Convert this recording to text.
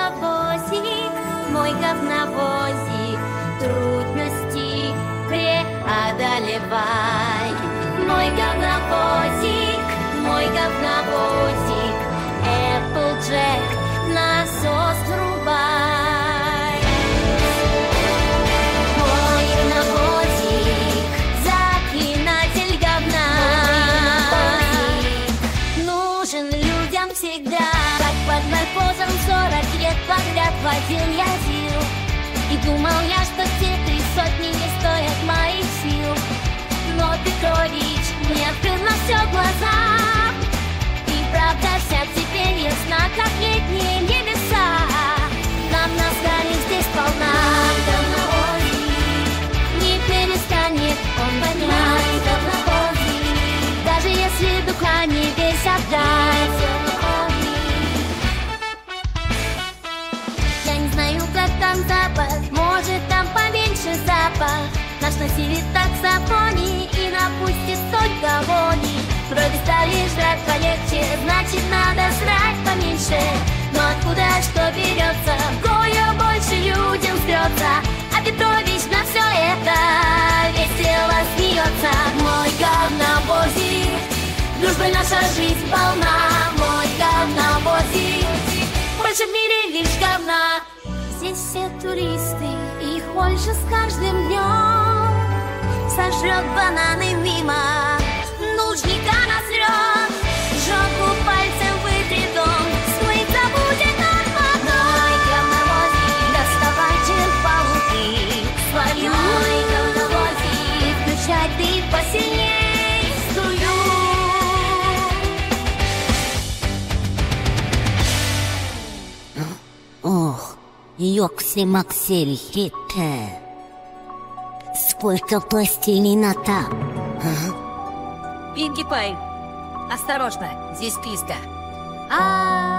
говновозик, трудности преодолевай. Мой говновозик, Applejack, насос врубай. Мой говновозик, заклинатель говна, нужен людям всегда. Как под наркозом 40 лет подряд водил я ЗИЛ, и думал я, что все 3 сотни не стоят моих сил. Но Петрович мне открыл на все глаза, и правда вся теперь ясна, как летние небеса. Нам наскали здесь полна. Говновозик не перестанет он поднять. Говновозик, даже если духа небес отдать. Я не знаю, как там запах, может там поменьше запах. Наш носитель таксофоний и напустит столько вони. Вроде стали жрать полегче, значит надо срать поменьше. Но откуда что берется, кое больше людям стрется. А Петрович на все это весело смеется. Мой говновозик, дружбой наша жизнь полна. Мой говновозик, больше в мире лишь говна. Здесь все туристы, их больше с каждым днем. Сожрет бананы мимо, нужника насрет, жопу пальцем вытрет он, смыться будет он потом. Мой говновозик, доставай чемпалки свою. Мой говновозик, включай ты посильней струю. Ох, ёкси-макси-хите. Сколько пластилина там? Пинки Пай, осторожно, здесь киска. А